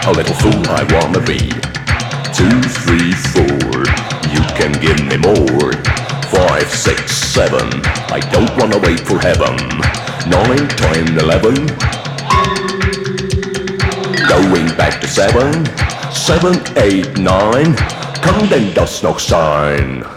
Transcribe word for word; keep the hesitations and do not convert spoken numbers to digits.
A little fool I wanna be. Two, three, four, you can give me more. Five, six, seven, I don't wanna wait for heaven. Nine, ten, eleven, going back to seven. Seven, eight, nine, kan den das noch sein?